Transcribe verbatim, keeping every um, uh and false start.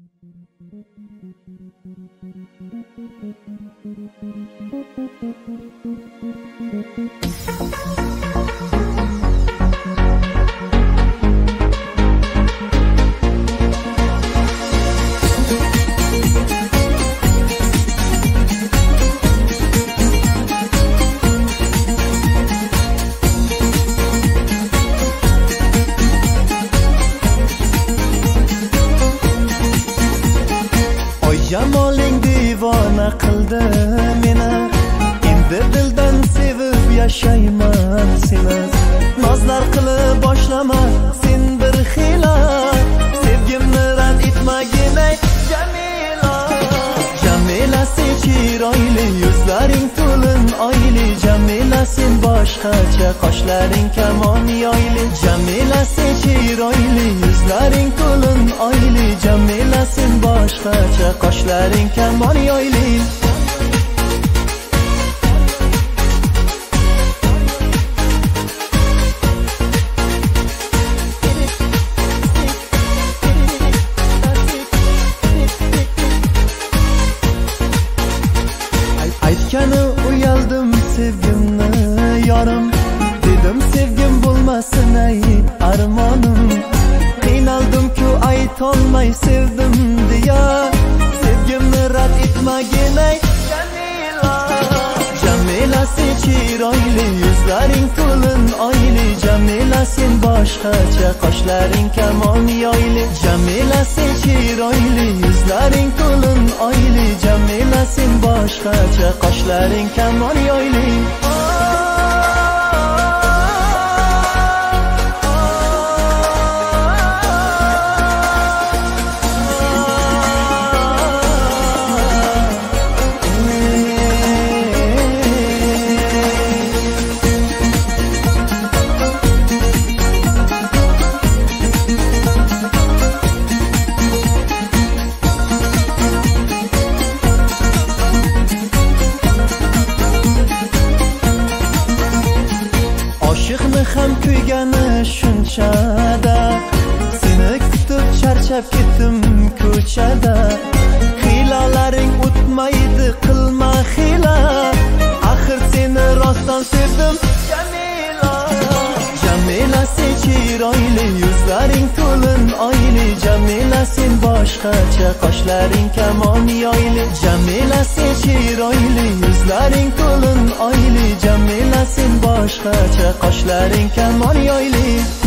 Jamoling divona qildi meni, endi dildan sevib yashayman seni. Nozlar qilib boshlama sen bir xila, sevgimni rad etmagin ey Jamila. Jamila sen chiroyli, yuzlaring to'lin oyli. Jamila sen boshqacha, qoshlaring kamon yoyli. Jamila sen chiroyli, yuzlaring to'lin oyli. Jamila sen boshqacha, qoshlaring kamon yoyli. Aytgani uyaldim sevgimni yorim, dedim sevgim bo'lmasin ey armonim. Qiynaldim-ku aytolmay sevdim deya, sevgimni rad etmagin ey Jamila. Jamila sen chiroyli, yuzlaring to'lin oyli. Jamila sen boshqacha, qoshlaring kamon yoyli. Jamila sen chiroyli, yuzlaring to'lin oyli. Jamila sen boshqacha, qoshlaring kamon yoyli. Oshiqni ham kuygani shunchada, seni kutib charchab ketdim ko'chada. Xilolaring o'tmaydi, qilma xila, axir seni rostdan sevdim Jamila. Jamila sen chiroyli, yuzlaring to'lin oyli. Jamila sen boshqacha, qoshlaring kamon yoyli. Jamila sen chiroyli, yuzlaring to'lin oyli. Jamila sen boshqacha, qoshlaring kamon yoyli.